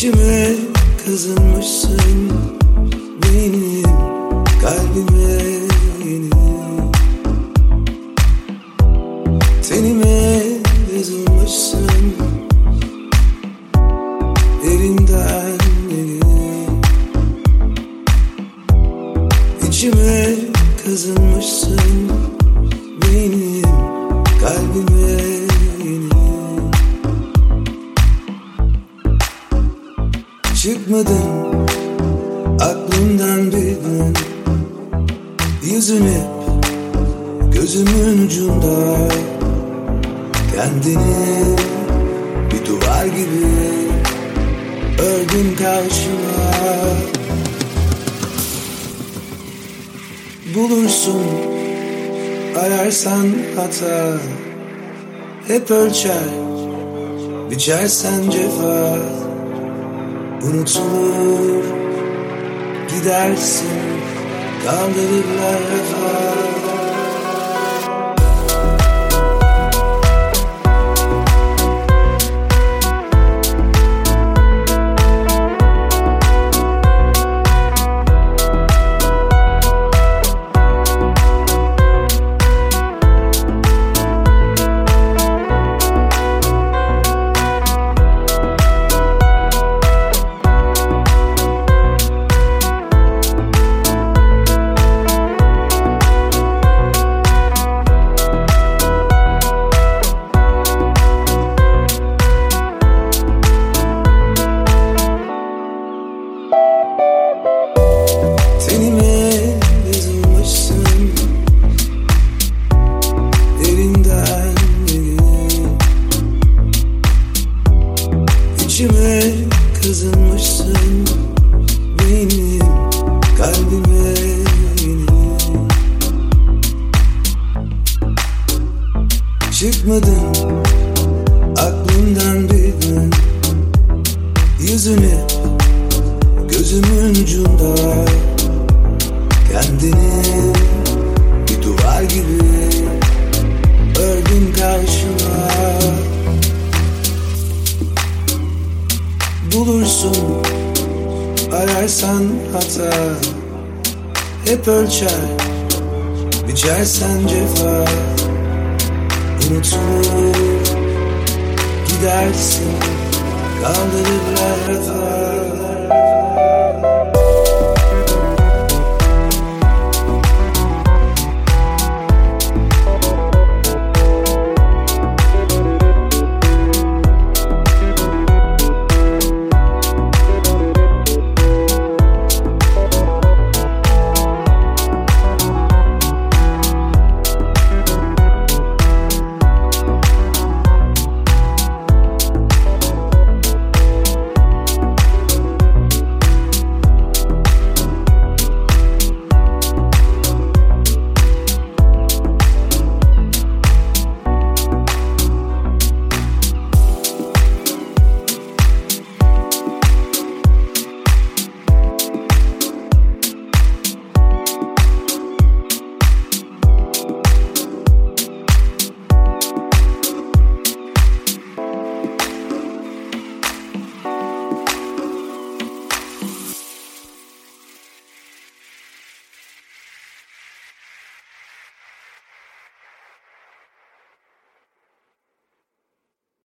İçime kazınmışsın benim kalbime yeni. Tenime yazılmışsın derinden derine. İçime kazınmışsın benim kalbime yeni. Çıkmadın aklımdan bir gün, yüzün hep gözümün ucunda. Kendini bir duvar gibi ördün karşıma. Bulursun ararsan hata, hep ölçer biçersen cefa. Unutulur gidersin, kaldırırlar refah. Tenime yazılmışsın derinden derine. İçime kazınmışsın benim kalbime yeni. Çıkmadın aklımdan bir gün, yüzün hep gözümün ucunda. Kendini bir duvar gibi ördün karşıma. Bulursun ararsan hata, hep ölçer biçersen cefa. Unutulur gidersin, kaldırırlar refah.